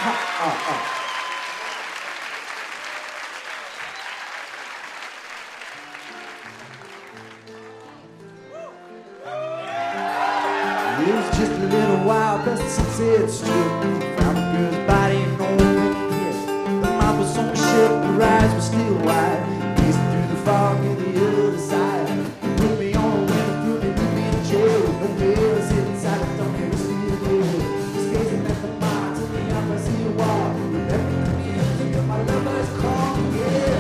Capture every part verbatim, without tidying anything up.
It was just a little while past the Sunset Strip. Found a girl's body in an open pit. The mouth was on the ship, her eyes were still wide. Gazing through the fog to the other side. Put me on a window, threw me, threw me in jail. No mirrors inside, I don't care, still there. Just gazing at the mine till the opposite wall. Remember me, hear my lover's call, yeah.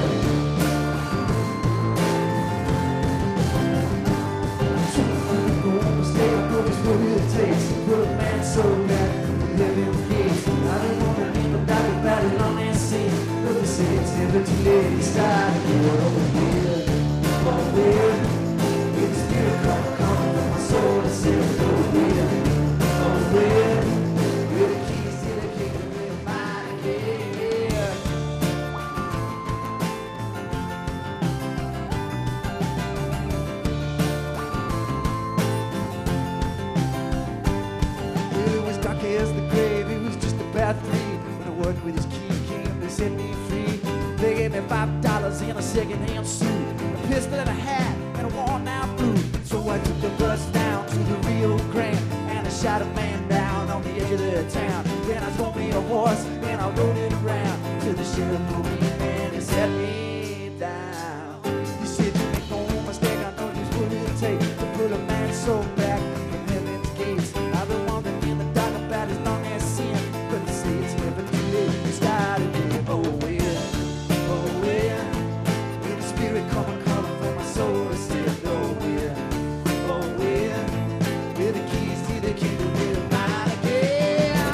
What it takes to put a man's soul back in the living gates. I don't want to be nobody about it on that scene. But they say it's never too late to start again. Oh yeah, oh yeah. With the spirit come, come from my soul to say oh yeah, oh yeah. With the keys to the kingdom in mine again, yeah. As the grave, it was just about three. When I worked with his key, came to set me free. They gave me five dollars in a second-hand suit, a pistol and a hat, and a worn-out boot. So I took the bus down to the Rio Grande, and I shot a man down on the edge of the town. Then I told me a horse, and I rode it around till the sheriff pulled me in and he set me down. He said, you make no mistake, I know just what it takes to put a man's soul back from heaven's gates. I've been wandering in the dark about as long as sin, but they say it's never too late to start again. Oh yeah, oh yeah. With the spirit come and calling for my soul to say oh yeah, oh yeah. With the keys to the kingdom we're mine again.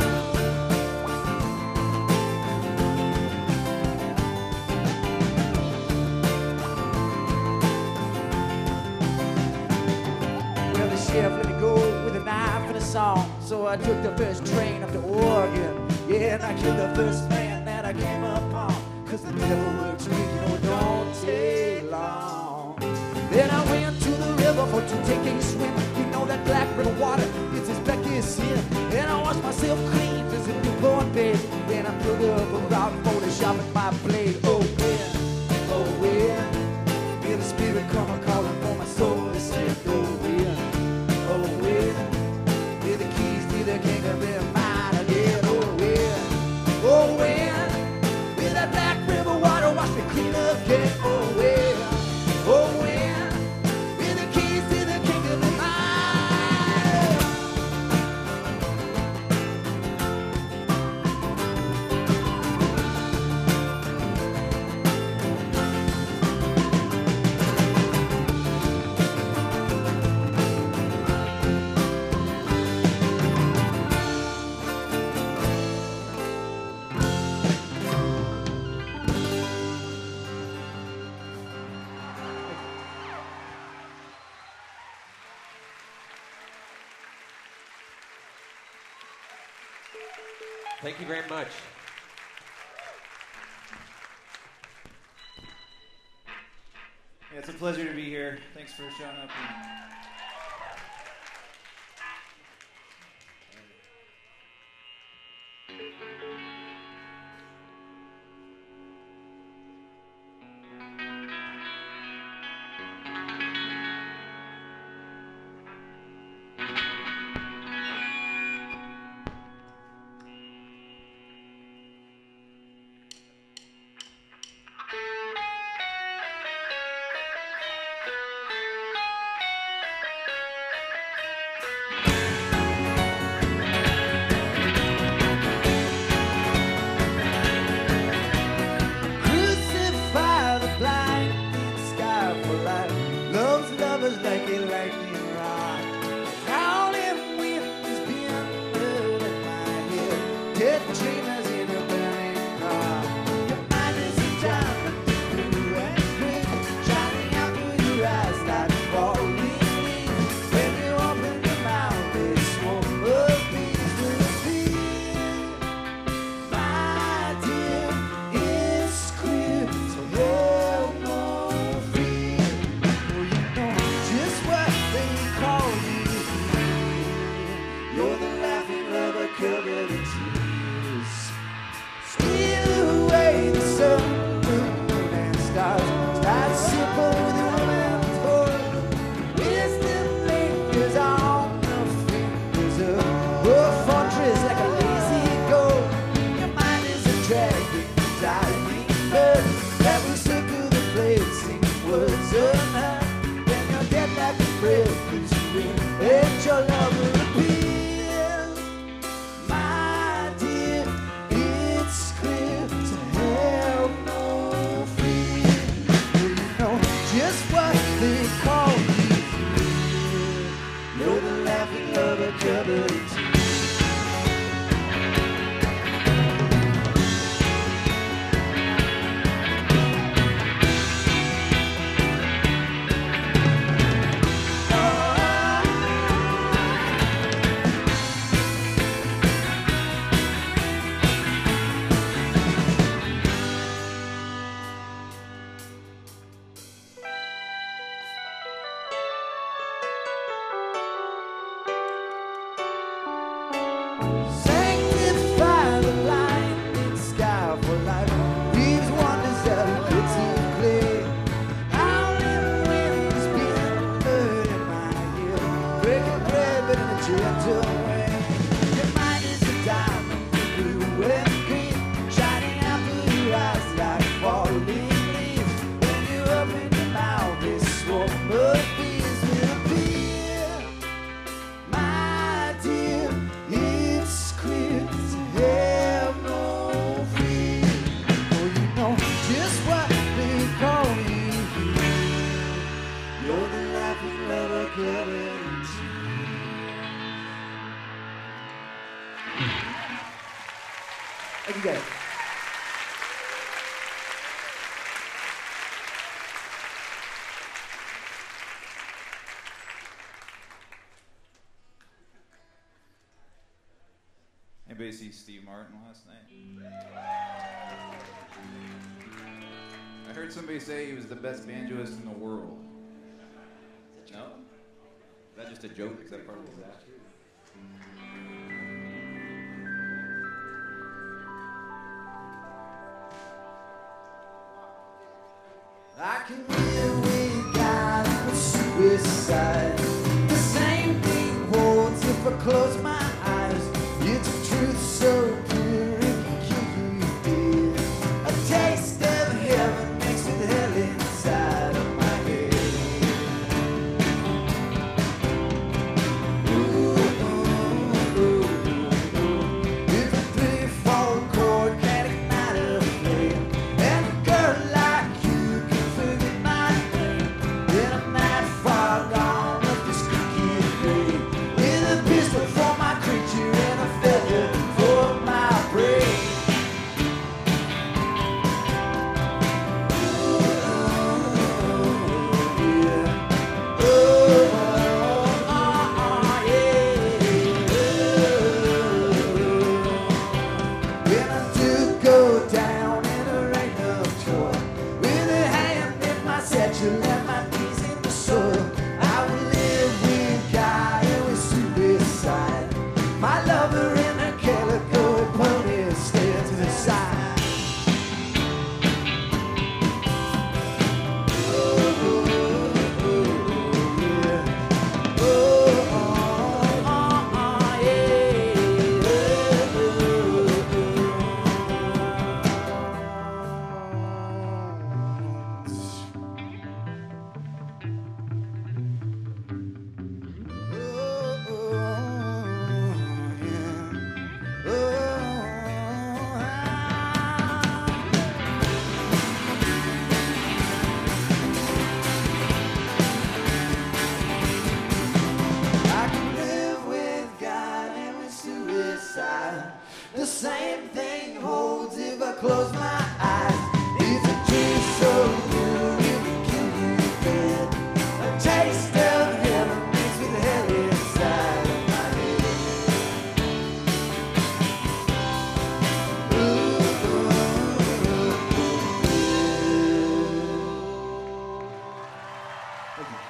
Well, the sheriff let me go with a knife and a saw. So I took the first train up to Oregon. Yeah, and I killed the first man that I came upon. Cause the devil works quick, you know it don't take long. Then I went to the river for to take a swim. You know that black river water, it's as black as sin. And I washed myself clean as a newborn babe. Then I put up a rock for the sharpen my blade. Oh yeah, oh yeah. Feel the spirit come a calling for my soul to say oh yeah, oh yeah. With the keys to the kingdom in mine again. Oh yeah, oh yeah. With that black river water wash me clean again. Oh yeah, oh yeah. With the keys to the kingdom in mine. Thank you very much. Yeah, it's a pleasure to be here. Thanks for showing up. And You're the laughing lover covered in tears. A fortress like a lazy goat. Your mind is a dragon, dying bird that will circle the place, singing words unheard. When you're dead like a breath, please spin, and your love will appear. My dear, it's clear to have no fear. You know just what they call you here. You're the laughing lover covered in tears. Sanctify the blinding sky for life. These wonders that are pretty clear. Howling winds being heard in my ear, breaking bread but in a gentle way. Your mind is a diamond, blue and green, shining out through your eyes like falling leaves. When you open your mouth, this swarm of bees will appear. My dear, it's clear to have no fear. For you know just what they call you here. You're the laughing lover covered in tears. Thank you guys. Anybody see Steve Martin last night? I heard somebody say he was the best banjoist in the world. No? Is that just a joke? Is that part of that? I can live with God for suicide. The same thing holds if I close my eyes. It's a truth so pure it can kill you dead. A taste of heaven mixed with hell inside of my head. Ooh, ooh, ooh, ooh. If a three-fold chord can ignite a flame, and a girl like you can forget my name, then I'm not far gone up this creaky grave. With a pistol for my creature and a feather for my prey. When I do go down and there ain't no toy, with a hand in my satchel and my knees in the soil, I will live with God and with suicide. My lover in a calico pony stand to the side. Oh, oh, oh, yeah. Oh, oh, oh, oh, yeah. Oh, oh, yeah. Oh, I can live with God and with suicide. The same thing holds if I close my eyes. It's a truth so pure it can kill you dead. A taste of heaven mixed with hell inside of my head. Ooh, ooh, ooh, ooh. Thank you.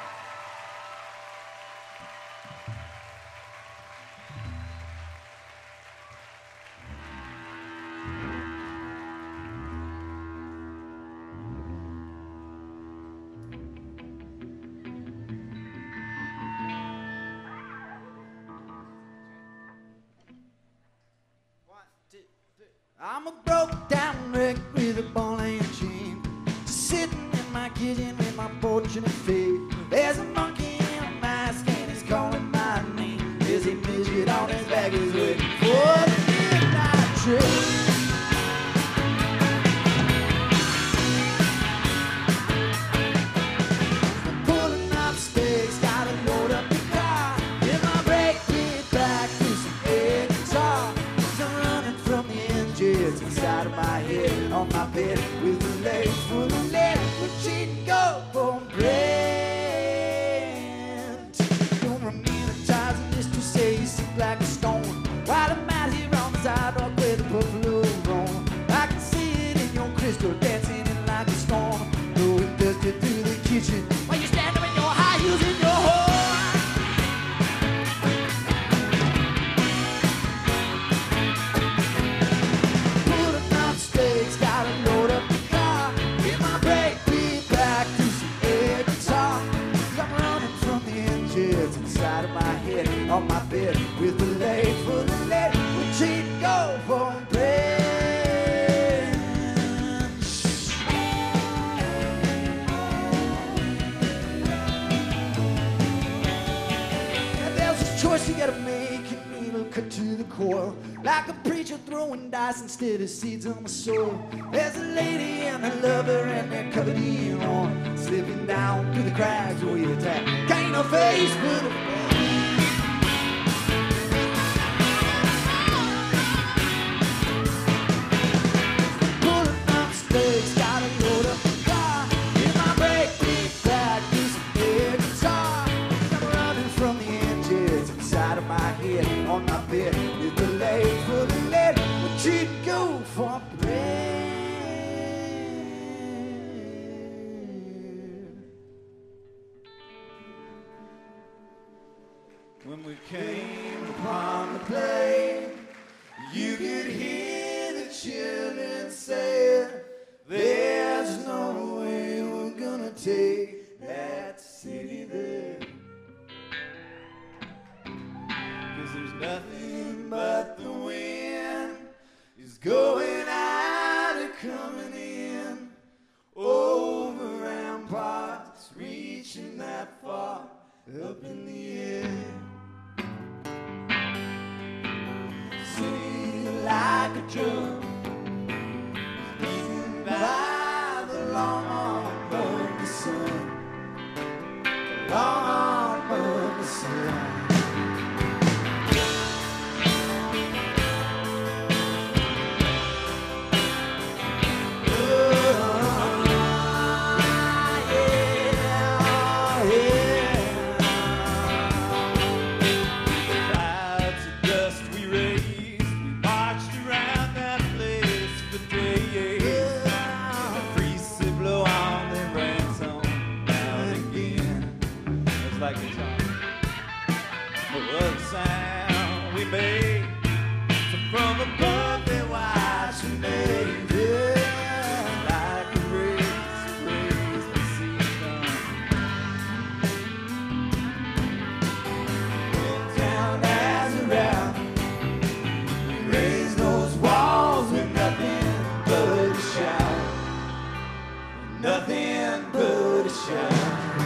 I'm a broke down wreck with a ball and chain, just sitting in my kitchen with my fortune and fate. There's a monkey in a mask and he's calling my name. There's a midget on his back who's waiting for the midnight train. Pulling up stakes, gotta load up the car. In my brake, beat back to some air guitar. I'm running from the engines inside of my head, on my bed with the legs full of lead. But she'd go for Brent. Don't romanticize and just to say you sink like a stone. While I'm out here on the sidewalk with the buffalo roam, I can see it in your crystal dancing in like a storm. Blowing dusty through the kitchen while you stand up in your high heels in your horn. Pulling up stakes, gotta load up the car. Get my brake beat back to some air guitar. I'm running from the engines inside of my head, on my bed with the leg full of lead. But she'd go for bread. And there's this choice you gotta make, and it'll cut to the core, like a preacher throwing dice instead of seeds on the soil. There's a lady and a lover and they're covered in oil, slipping down through the cracks where you tap. Ain't no face but a pulling up stakes, gotta load up the car. Get my brake beat back to some air guitar. I'm running from the engines inside of my head, on my bed with the leg full of lead. But she'd go for bread. When we came upon the plain, you could hear the children say, there's no way we're gonna take that city there. 'Cause there's nothing but the wind is going out and coming in over ramparts, reaching that far up in the air. City like a drum, beaten by the long arm of the sun, the long arm of the sun. Like the song, what was the sound we made? So from above they watch we made, yeah, like a race, race the sea come. Went down as around, we raised those walls with nothing but a shout, nothing but a shout.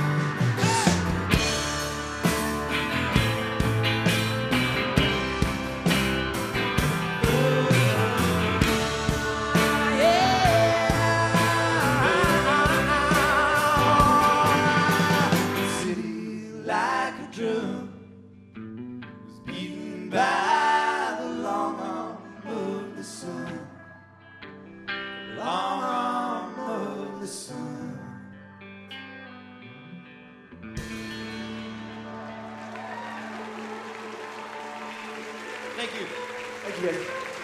By the long arm of the sun, long arm of the sun. Thank you. Thank you, guys.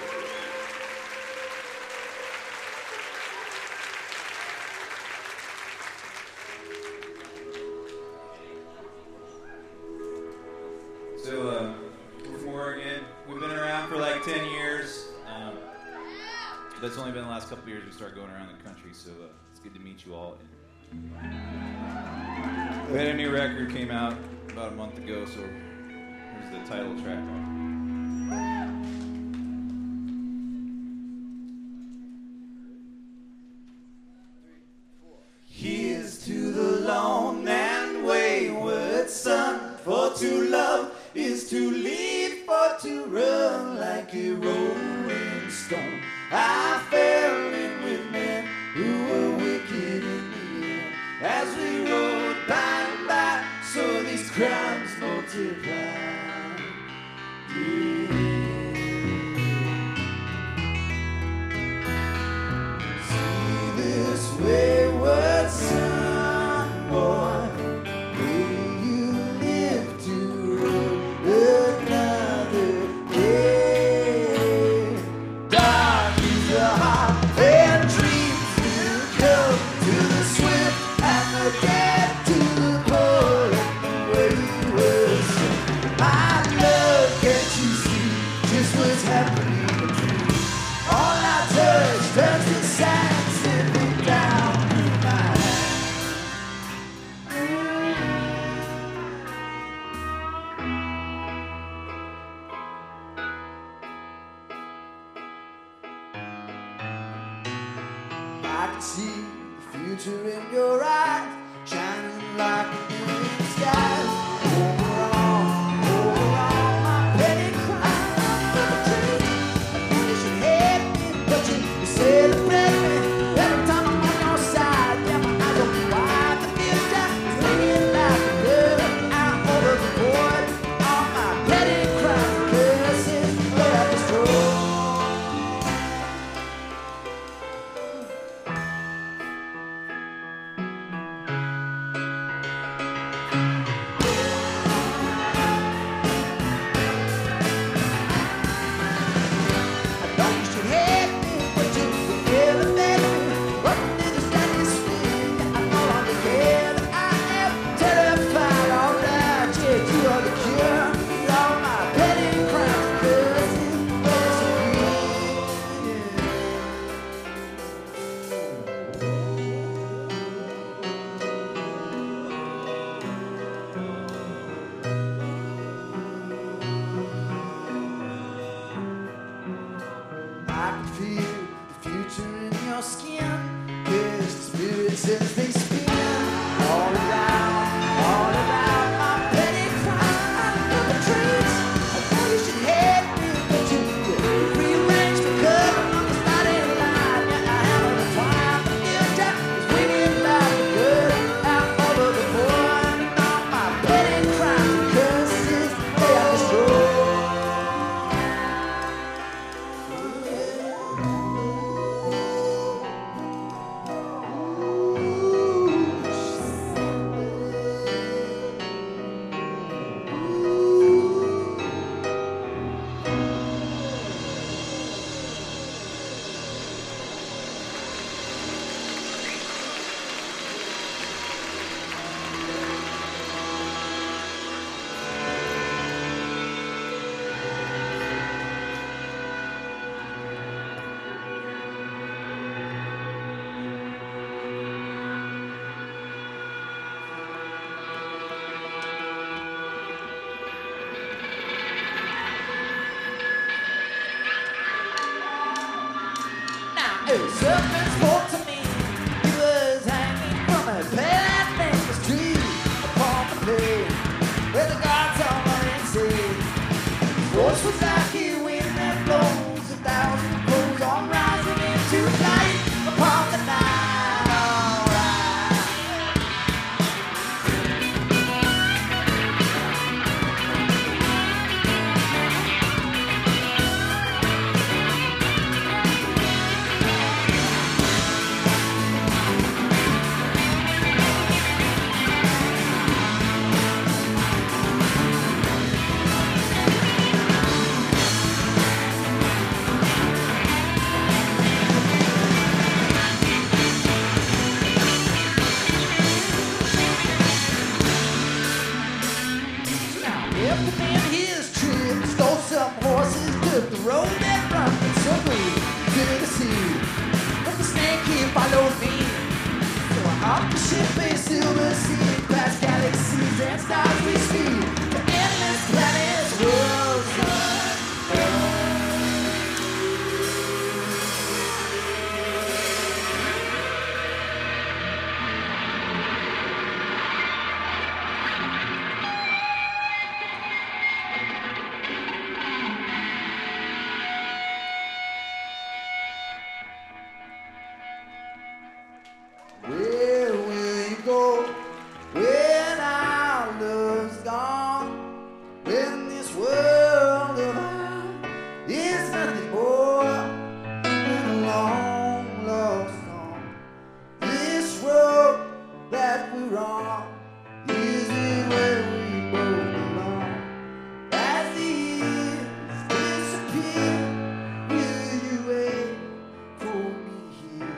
So, uh, we're from Oregon. We've been around for like ten years. Um, but it's only been the last couple of years we started going around the country, so uh, it's good to meet you all. We had a new record came out about a month ago, so here's the title track. like a rolling stone. I fell in with men who were wicked in the end. As we rode by and by, so these crimes multiply. Yeah. See this wayward son, boy, will you live to run another day? Dark is the heart and dreams will come to the swift and the dead, to the poor and the wayward son. My love, can't you see just what's happening to me? All I touch turns to sand, slipping down through my hand. I can see the future in your eyes, shining like a million skies. Over all, over all my petty crimes, I'm tree. I know you should hate me, but you, you celebrate me every time I'm on your side. Yeah, my eyes open wide, the future is ringing like a bell out over the board. All my petty crimes and curses, but I destroy. I know you should hate me, but you will elevate me. Welcome to the status quo. I no longer care that I am terrified. All right, yeah, you are the cure. All my petty crimes and curses I can feel the future in your skin. Yes, the spirit says they spin all around, all around my petty crime perpetrates. I know you should hate me, but you you rearrange the cover on the starting line. Yeah, I am intertwined. The future is winging like a bird out over the board. And all my petty crimes and curses, they are destroyed. Now, a serpent spoke to me. He was hanging from a pale necklace tree upon the plain where the gods all are in sea. His voice was like a wind that blows a thousand crows on rising into flight upon the night. All right. After being his trip, stole some horses, took the road that runs from Subway to the sea. But the snake, he followed me. So I hopped the ship a silver sea, past galaxies and stars we see. The endless planets, worlds, sun. nothing more than a long lost song. This road that we're on, is it where we both belong? As the years disappear, will you wait for me here?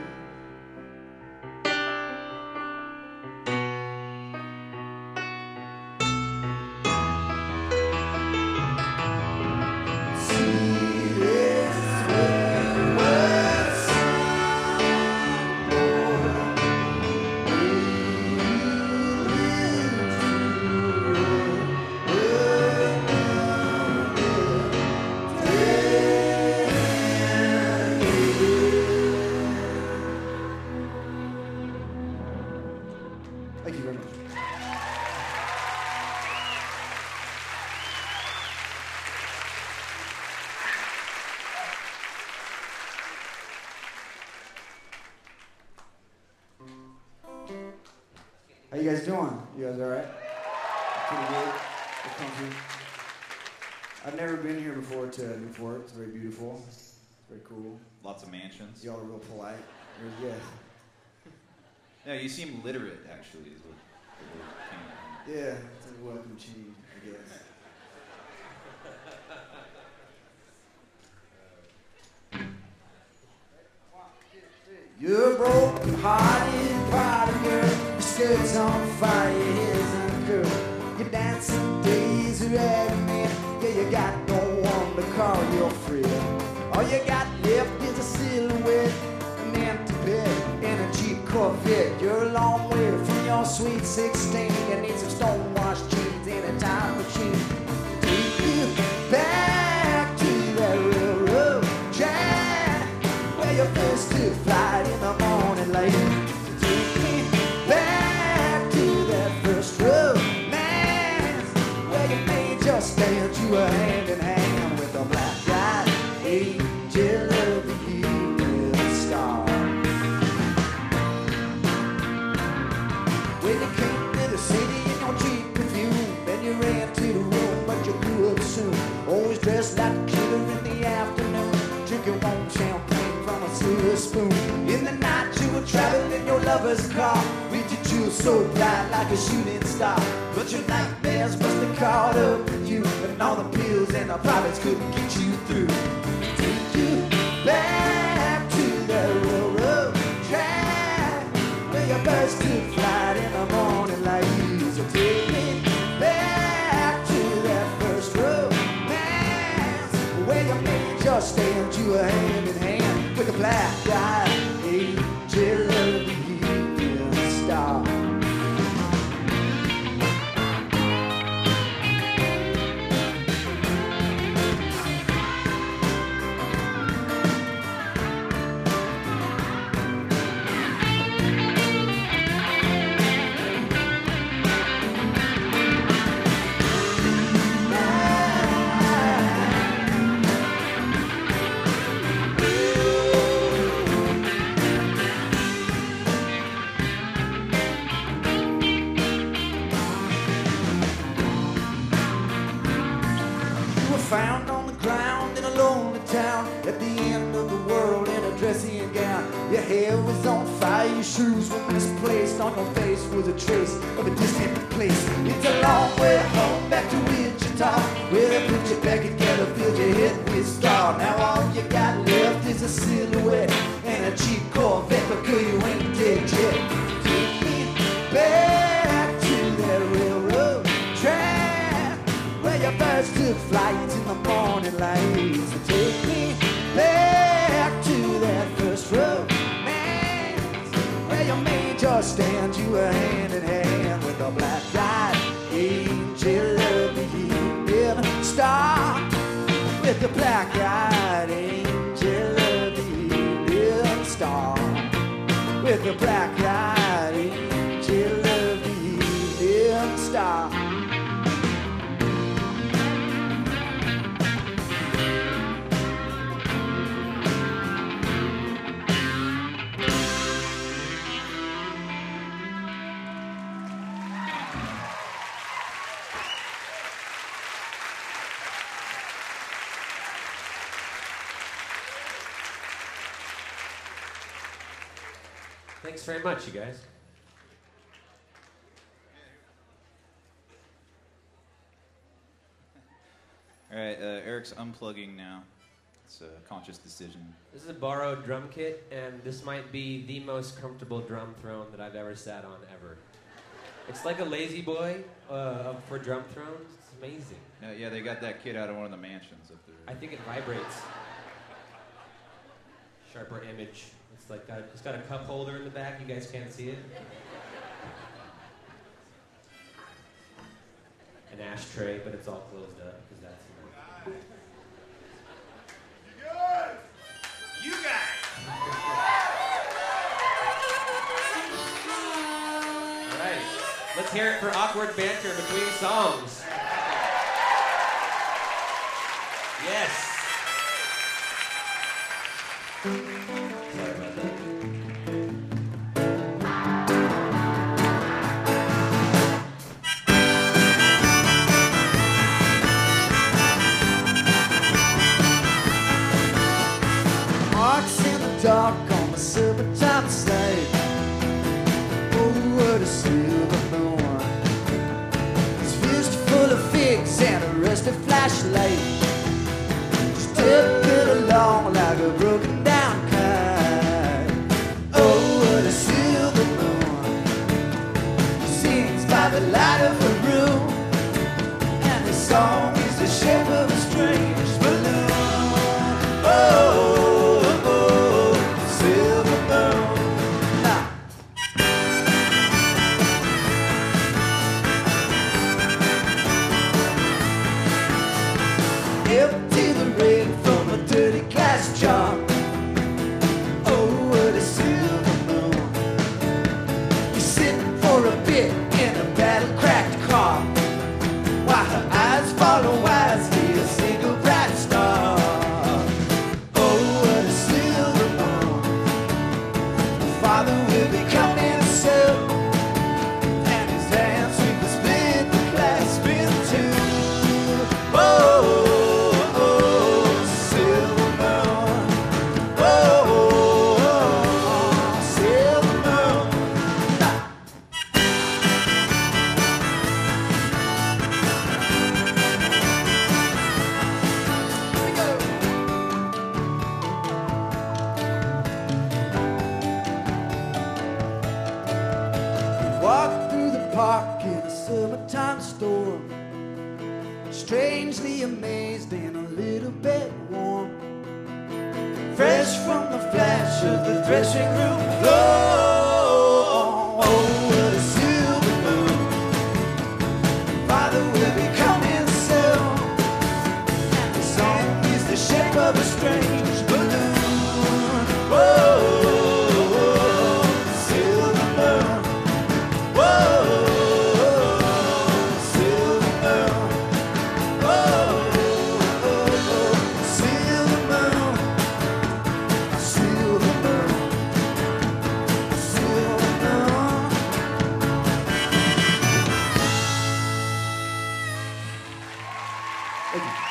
Thank you very much. How you guys doing? You guys all right? Pretty good. Good country. I've never been here before to Newport. It's very beautiful. It's very cool. Lots of mansions. Y'all are real polite. You're good. No, you seem literate, actually, is what the word came from. Yeah, it's a welcome change, I guess. You're a broken-hearted party girl. Your skirt's on fire, your hair's uncurled. Your dancing days are agony. Yeah, you got no one to call your friend. All you got left is a silhouette, an empty bed, and a cheap Corvette. You're a long way from your sweet sixteen. You need some stonewashed jeans and a time machine to take you back to that railroad track where you first took flight in the morning light. To take me back to that first romance where you made your stand, you were hand in hand with a black-eyed angel of the evening star. When you came to the city in your cheap perfume, then you ran to the room, but you grew up soon. Always dressed like a killer in the afternoon, drinking warm champagne from a silver spoon. In the night you were traveling in your lover's car, with your jewels so bright like a shooting star. But your nightmares must have caught up with you, and all the pills and the profits couldn't get you through. Take you back to the railroad track where your birds took flight in the morning light. So take me back to that first romance where you made your stand, you were hand in hand with a black-eyed angel of the evening star. Found on the ground in a lonely town at the end of the world in a dressing gown. Your hair was on fire, your shoes were misplaced. On your face was a trace of a distant place. It's a long way home back to Wichita, where they put you back together, filled your head with straw. Now all you got left is a silhouette and a cheap Corvette, but girl, you ain't dead yet. Take me back to that railroad track where your birds took flight in the morning light. So take me back to that first romance where you made your stand, you were hand in hand with a black-eyed angel of the evening star. With the black-eyed angel of the evening star. With the black-eyed angel of the evening star. Thanks very much, you guys. All right, uh, Eric's unplugging now. It's a conscious decision. This is a borrowed drum kit, and this might be the most comfortable drum throne that I've ever sat on, ever. It's like a lazy boy uh, for drum thrones. It's amazing. Uh, yeah, they got that kit out of one of the mansions up there. I think it vibrates. Sharper image. It's like got, it's got a cup holder in the back. You guys can't see it. An ashtray, but it's all closed up because that's. You guys! You guys! All right. Let's hear it for awkward banter between songs. Yes. Sorry about that. Marks in the dark on the silver top slate. Oh, what a silver moon. His fist full of figs and a rusty flashlight. Stepping along like a broken down kite. Oh, what a silver moon. He sings by the light of a room, and his song is the shape of a strange balloon. Oh, oh, oh, silver moon. Now, empty the rain from a dirty glass jar. Oh, what a silver moon. You're sitting for a bit in a battle-cracked car, while her eyes follow wisely a single bright star. Oh, what a silver moon. The father will be coming soon, and his hands will split the clasp in two. Oh, oh, silver moon. Oh, oh, silver moon. Ah. Here we go. Walk through the park in a summertime storm, strangely amazed and a little bit warm, fresh from the flash of the threshing room floor. Oh, what a silver moon. Father will be coming soon, and the song is the shape of a strange balloon. Oh, silver moon. Whoa, silver moon. Whoa, silver moon. Silver moon. Silver moon. Thank you.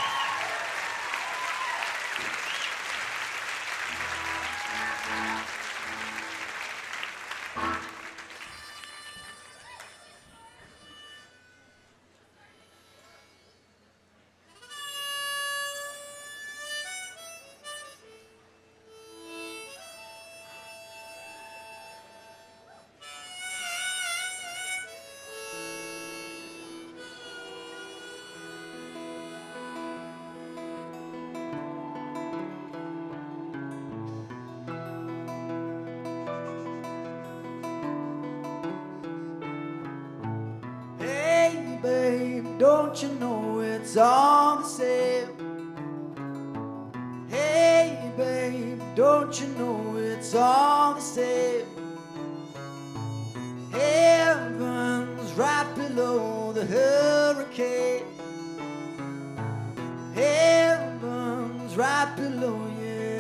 Hey, babe, don't you know it's all the same? Hey, babe, don't you know it's all the same? Heaven's right below the hurricane. Heaven's right below you.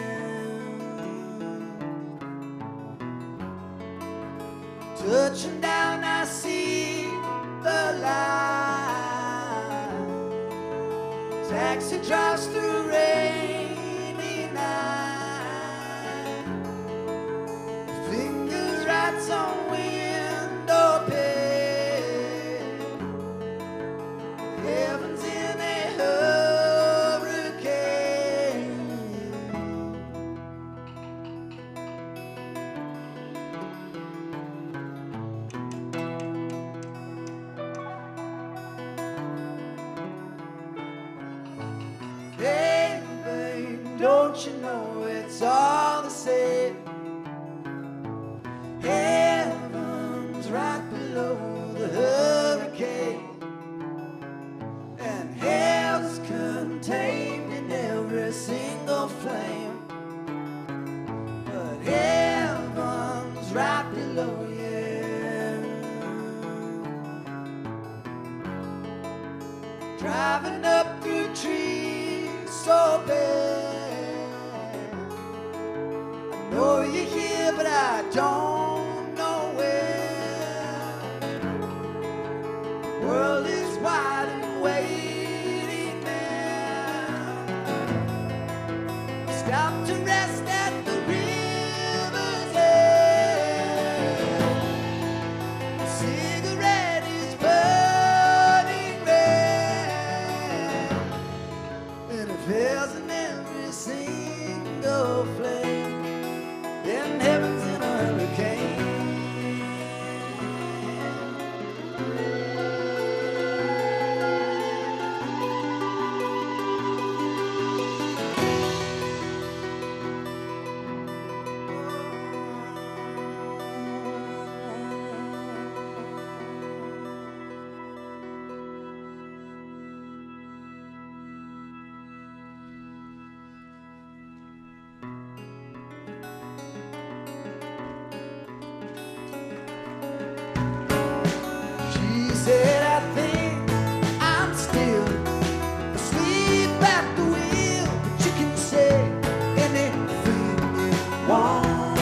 Touching down, I see the light. Taxi drives through rainy night. Fingers right don't you know it's all the same? Heaven's right below the hurricane, and hell's contained in every single flame. But heaven's right below you. Driving up through trees so bad, I know you're here, but I don't know where. The world is wide and waiting there. Stop to rest at the river's edge. A cigarette is burning red, and if hell's in every single flame, then heaven's in a hurricane. She said, I think I'm still asleep at the wheel, but you can say anything you want.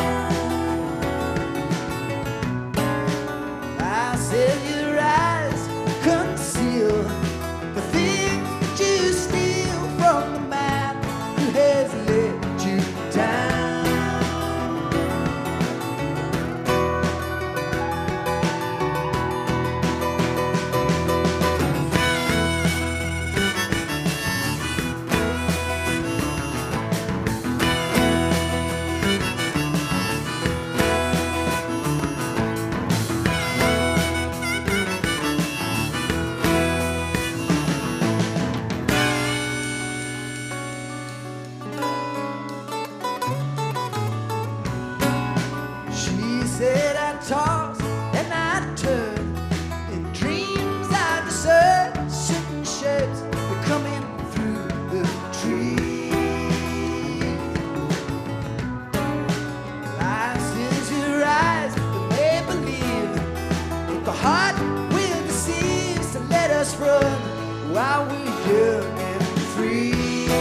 I said, your eyes conceal the things that you steal from the man who has let you down. She said I tossed and I turned, in dreams I discerned certain shapes that come in through the trees. Lies is your eyes that may believe, but the heart will deceive, so let us run while we're young and free.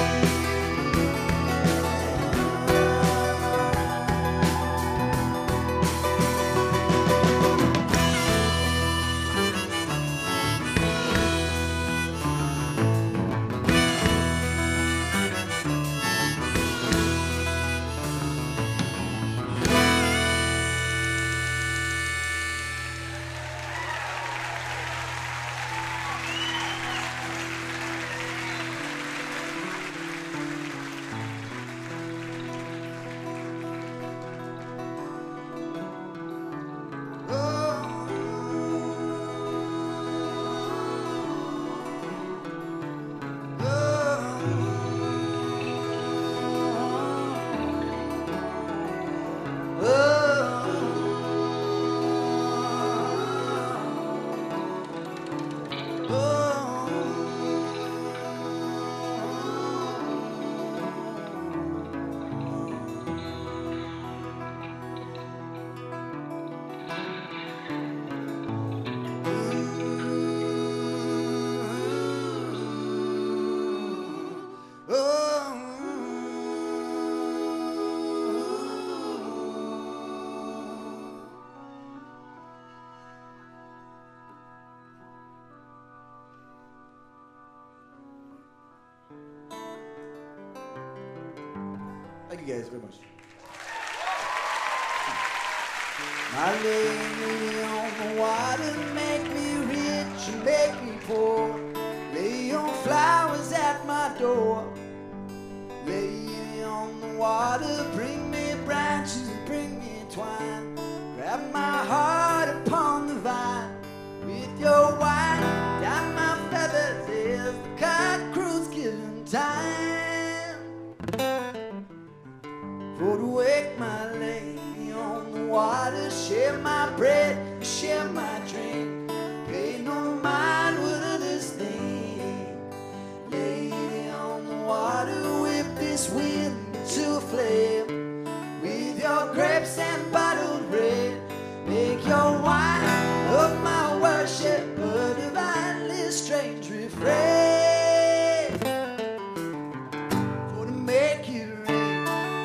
Thank you guys very much. My lady on the water, make me rich and make me poor. Lay your flowers at my door. Lay on the water, bring me branches and bring me twine. Grab my heart upon the vine. With your wine, down my feathers as the kite crews killing time. For to wake my lady on the water, share my bread, share my drink. Pay no mind what others think. Lady on the water, whip this wind to a flame. With your grapes and bottled red, make your wine of my worship a divinely strange refrain. For to make it rain.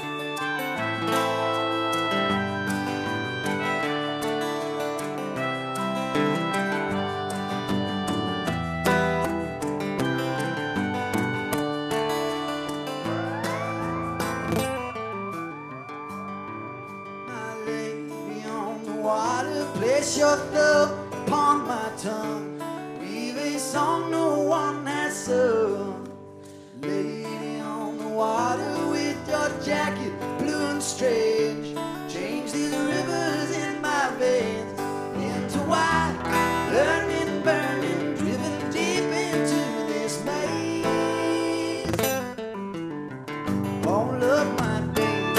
My lady on the water, place your thumb upon my tongue. Weave a song no one has sung. Lady on the water with your jacket blue and strange. Change these rivers in my veins into wine, burning, burning, driven deep into this maze. All of my days.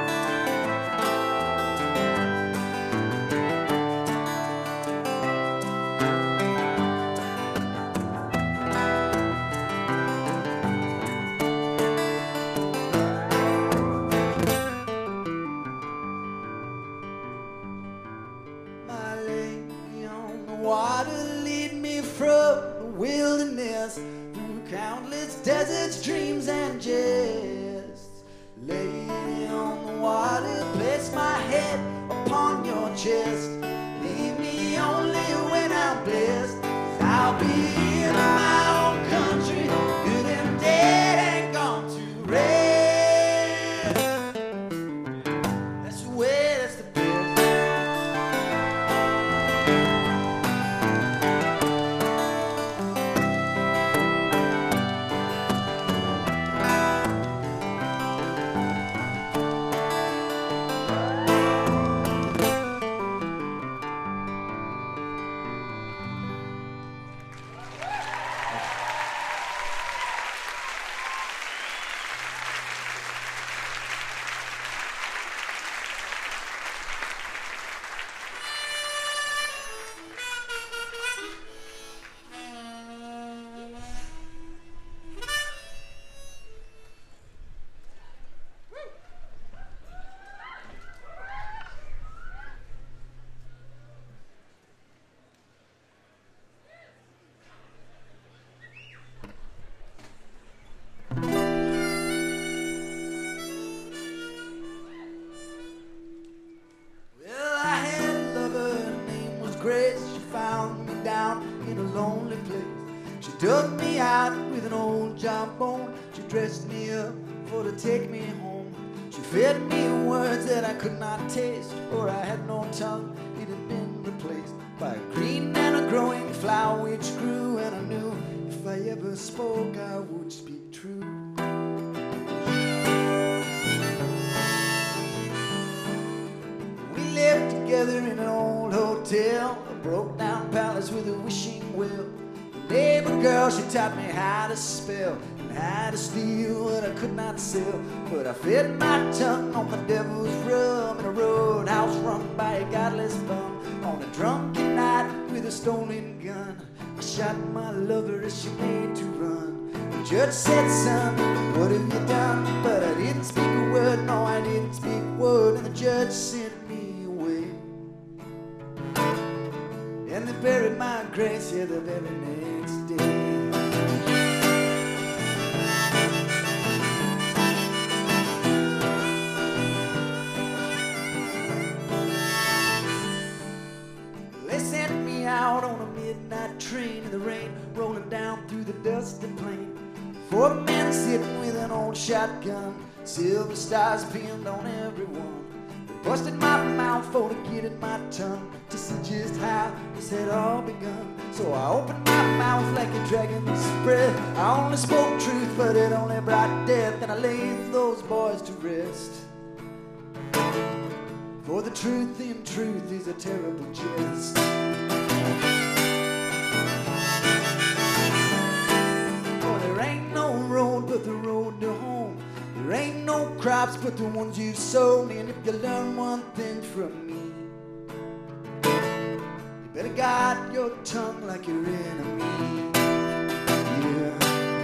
My lady on the water, lead me from the wilderness through countless deserts, dreams, and jests. Lady on the water, place my head upon your chest. Leave me only when I'm blessed. 'Cause I'll be in my own country, good and dead and gone to rest. That's the way, that's the best. Well, I had a lover, her name was Grace. She found me down in a lonely place. She dug me out with an old jawbone. She dressed me up for to take me home. She fed me words that I could not taste, for I had no tongue. It had been replaced by a green and a growing flower which grew, and I knew if I ever spoke, I would speak true. We lived together in an old hotel, a broke down palace with a wishing well. The neighbor girl, she taught me how to spell and how to steal what I could not sell. But I fed my tongue on the devil's rum in a roadhouse run by a godless bum. On a drunken night with a stolen gun, I shot my lover as she made to run. The judge said, son, what have you done? But I didn't speak a word, no, I didn't speak a word. And the judge sent me away. And they buried my Grace here the very next day. They sent me out on a midnight train in the rain, rolling down through the dusty plain. Four men sitting with an old shotgun, silver stars pinned on everyone. They busted my mouth for to get at my tongue, to see just how this had all begun. So I opened my mouth like a dragon's breath. I only spoke truth, but it only brought death. And I laid those boys to rest. For the truth in truth is a terrible jest. For there ain't no road but the road to home. There ain't no crops but the ones you've sown. And if you learn one thing from me, you better guard your tongue like your enemy. Yeah.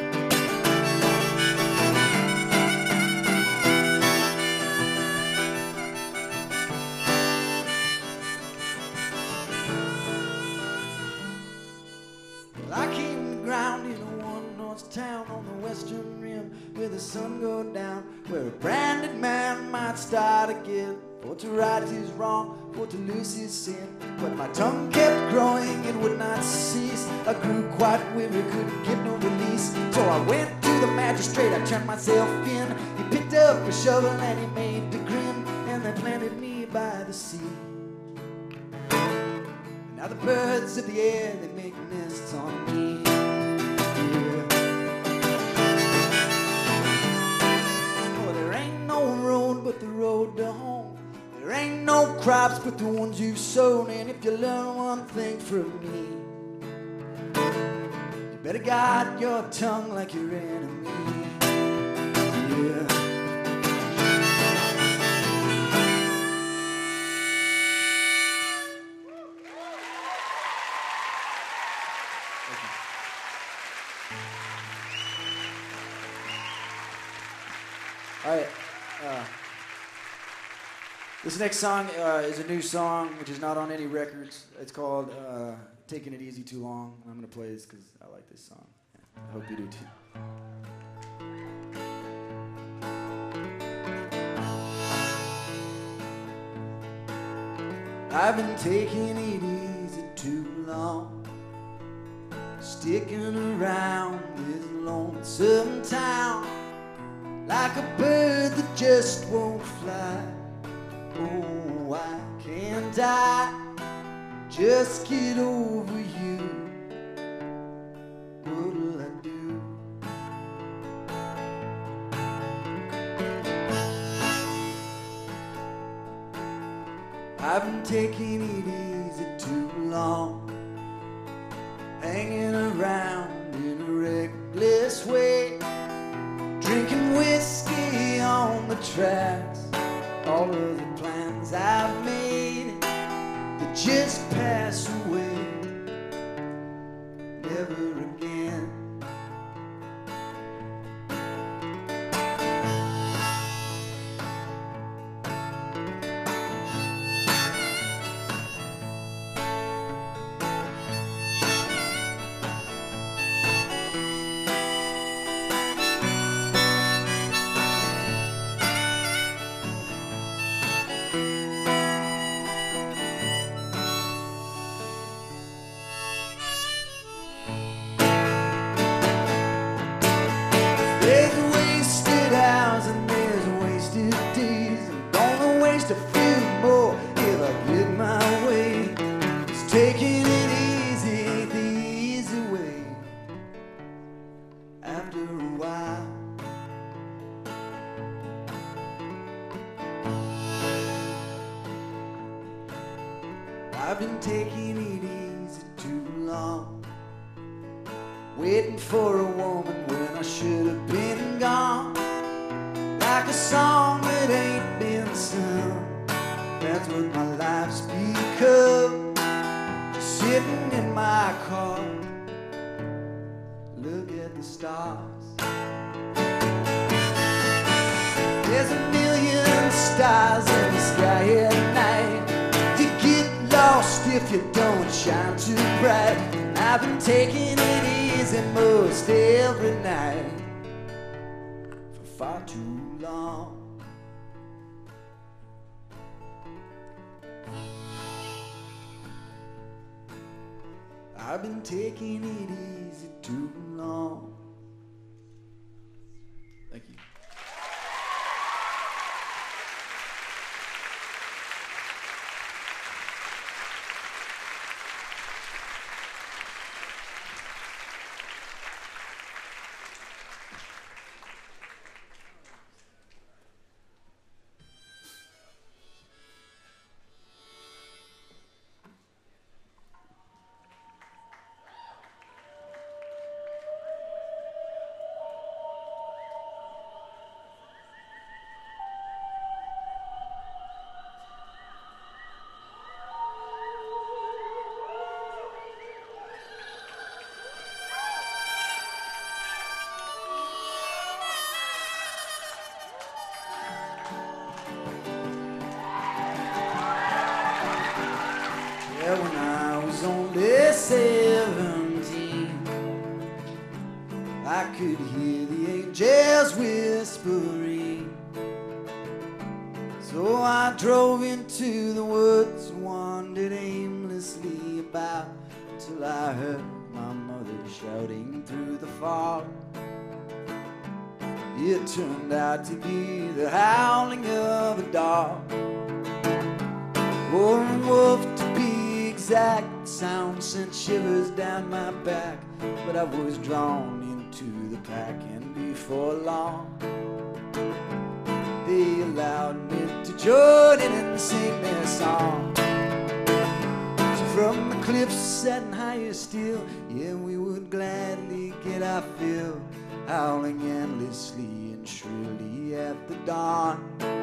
Well, I came ground in a one-horse town on the western rim where the sun go down, where a branded man might start again. For to right his wrong, for to lose his sin. But my tongue kept growing, it would not cease. I grew quite weary, couldn't get no release. So I went to the magistrate, I turned myself in. He picked up a shovel and he made the grin, and they planted me by the sea. And now the birds of the air, they make nests on me. Yeah. Oh, there ain't no road but the road to home. There ain't no crops but the ones you've sown. And if you learn one thing from me, you better guard your tongue like your enemy. Yeah. All right. Uh, This next song uh, is a new song, which is not on any records. It's called uh, Taking It Easy Too Long. I'm going to play this because I like this song. I hope you do too. I've been taking it easy too long, sticking around this lonesome town, like a bird that just won't fly. Oh, why can't I just get over you? What'll I do? I've been taking it easy too long, hanging around in a reckless way, drinking whiskey on the tracks. All of the plans I've made, they just pass away, never again. There's wasted hours and there's wasted days. I'm gonna waste a few more if I get my way. It's taking it easy ain't the easy way. After a while, I've been taking it easy too long, waiting for a woman when I should have been gone, like a song that ain't been sung. That's what my life's become, just sitting in my car, look at the stars. There's a million stars in the sky at night. You get lost if you don't shine too bright. I've been taking it easy most every night for far too long. I've been taking it easy too long. Thank you. could hear the angels whispering. So I drove into the woods and wandered aimlessly about till I heard my mother shouting through the fog. It turned out to be the howling of a dog, or a wolf to be exact. Sound sent shivers down my back, but I was drawn into the pack, and before long they allowed me to join in and sing their song. So from the cliffs setting higher still, yeah, we would gladly get our fill, howling endlessly and shrilly at the dawn.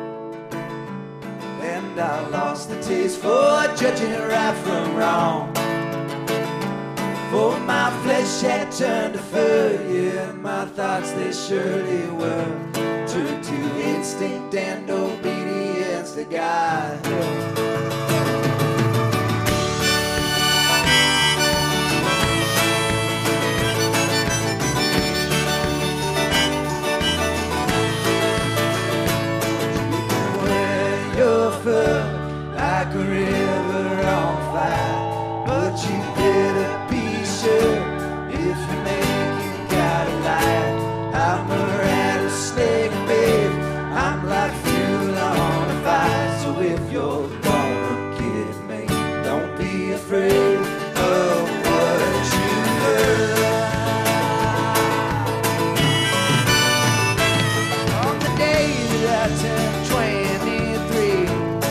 And I lost the taste for judging right from wrong, for my flesh had turned to fur, yeah, and my thoughts they surely were turned to instinct and obedience to God. Like a river on fire, but you better be sure if you make it got a light. I'm a rattlesnake, babe. I'm like fuel on a fire. So if you're gonna get me, don't be afraid of what you learn. On the day that I turned twenty-three,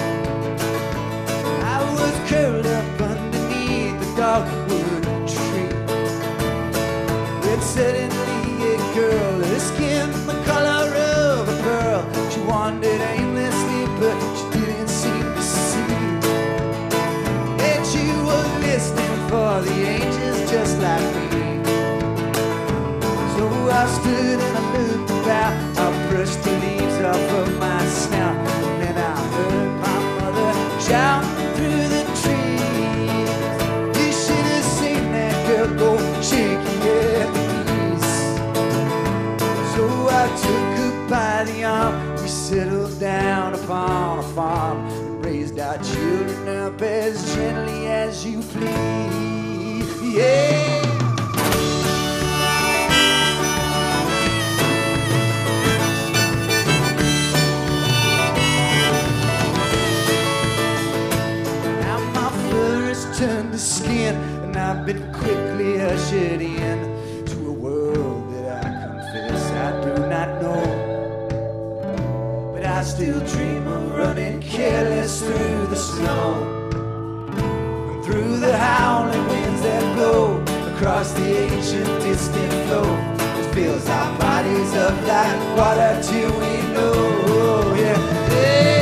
curled up underneath the dogwood tree, when suddenly a girl, her skin the color of a pearl, she wandered aimlessly but she didn't seem to see, and she was listening for the angels just like me. So I stood and I looked about, I brushed the leaves off of my snout, and then I heard my mother shout through the trees. You should have seen that girl go shaking at the knees. So I took her by the arm, we settled down upon a farm and raised our children up as gently as you please. Yeah. Turned to skin, and I've been quickly ushered in to a world that I confess I do not know. But I still dream of running careless through the snow, and through the howling winds that blow across the ancient distant flow. It fills our bodies up like water till we know, yeah, yeah.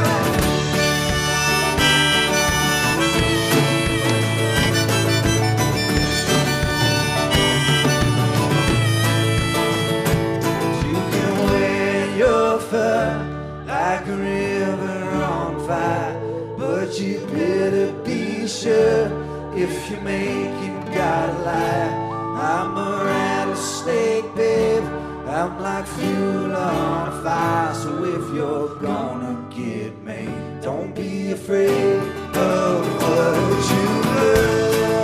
Like a river on fire, but you better be sure if you make it gotta lie. I'm a rattlesnake, babe. I'm like fuel on a fire. So if you're gonna get me, don't be afraid of what you learn.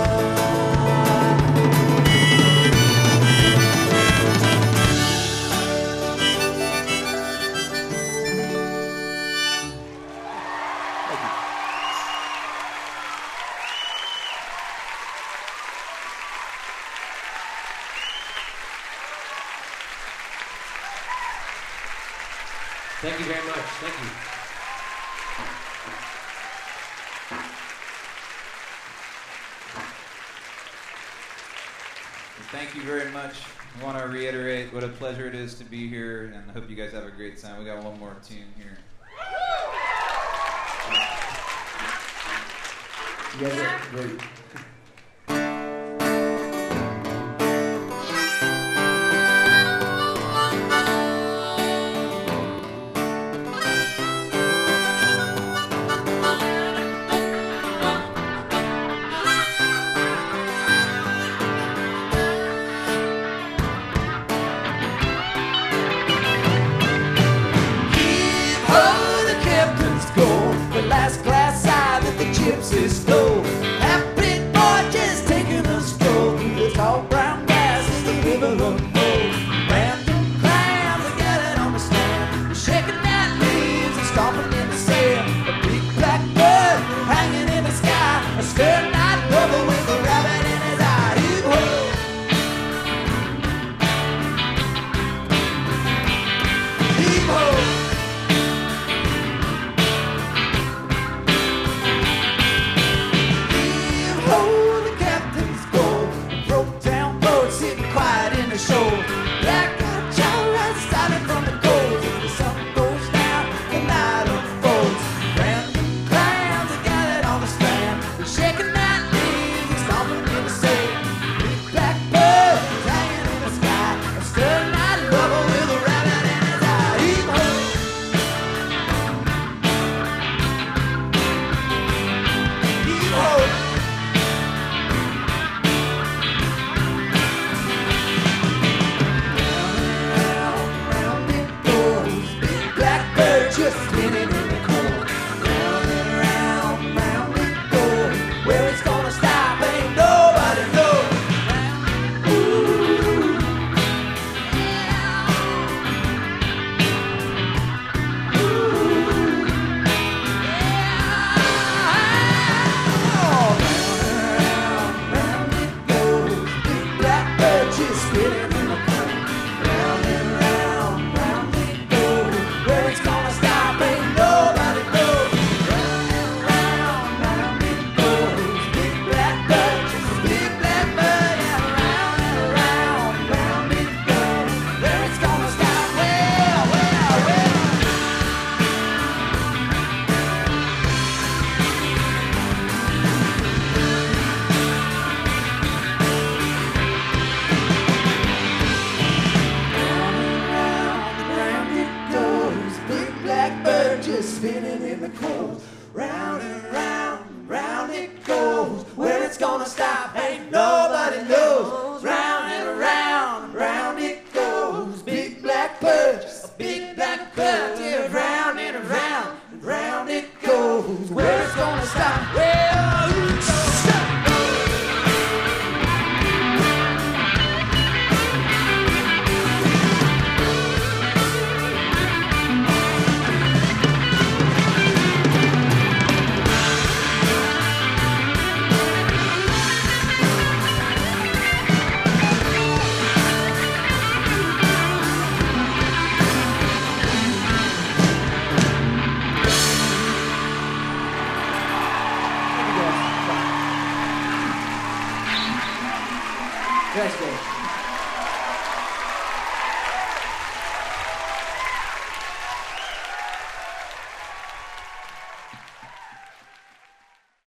Thank you very much. Thank you. Thank you very much. I want to reiterate what a pleasure it is to be here, and I hope you guys have a great time. We got one more tune here. You guys are great. spinning in the cold. Round and round, round it goes. Where it's gonna stop ain't nobody knows. Just spinning in the cold. Round and round, round it goes. Where it's gonna stop ain't nobody knows. Round and round, round it goes. Big black bird, a big black bird. Yeah, round and around, round it goes. Where it's gonna stop? Well, you stop. Thanks, guys.